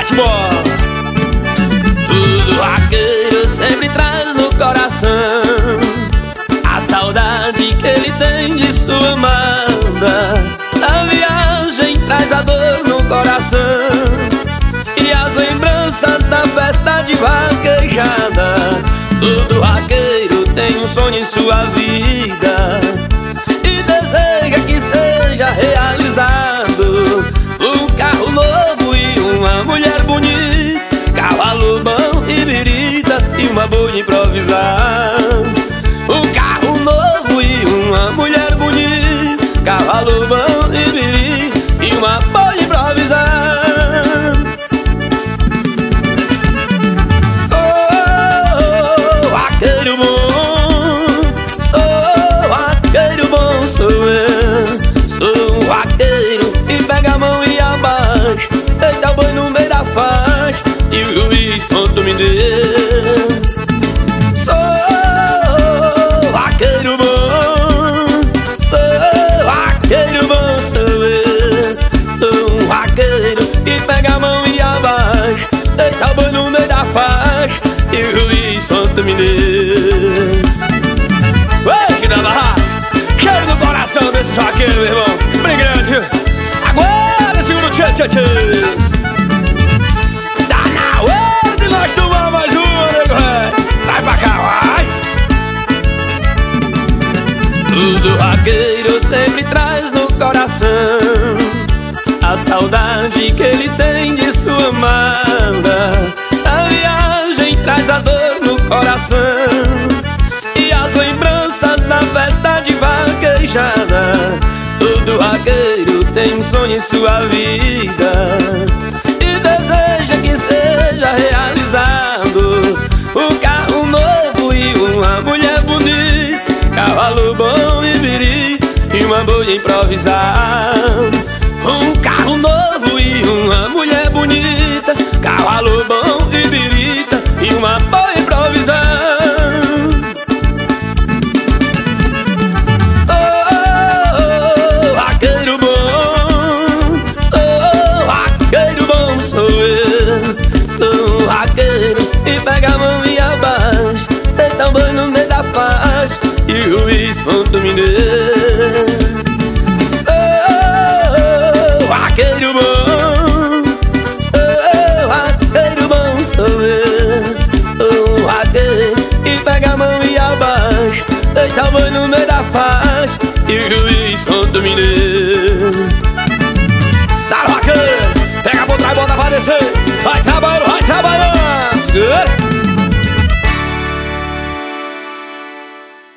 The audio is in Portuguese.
bate bola. Todo vaqueiro sempre traz no coração a saudade que ele tem de sua amada. A viagem traz a dor no coração e as lembranças da festa de vaquejada. Todo vaqueiro tem um sonho em sua vida e deseja que seja realizado. Um carro novo e uma mulher bonita, cavalo bom e birita e uma boia improvisada. Um carro novo e uma mulher bonita, cavalo bom e birita e uma boia improvisada. Sou vaqueiro bom, sou vaqueiro bom, sou eu. Sou um vaqueiro e pega a mão e abaixa, deita o boi no meio da faixa e o juiz ponto me deu. Sou vaqueiro bom, sou vaqueiro bom, sou eu. Sou um vaqueiro e pega a mão e abaixa, deita o boi no meio da faixa e o juiz ponto me deu. Ué, que da barraca, quero no coração desse vaqueiro, meu irmão. Bem grande. Agora segura o tchê. Tá na hora de nós tomar mais uma, nego ré. Vai pra cá, vai. Todo vaqueiro sempre traz no coração a saudade que ele tem de sua amada. A viagem traz a dor no coração e as lembranças da festa de vaquejada. Todo vaqueiro tem um sonho em sua vida e deseja que seja realizado. Um carro novo e uma mulher bonita, cavalo bom e birita e uma boia improvisada. Um carro novo e uma mulher bonita, cavalo bom e birita e uma boia improvisada. E pega a mão e abaixa, deita o boi no meio da faixa e o juiz ponto me deu. Sou vaqueiro bom, sou vaqueiro bom, sou eu. Sou vaqueiro e pega a mão e abaixa, deita o boi no meio da faixa e o juiz ponto me deu.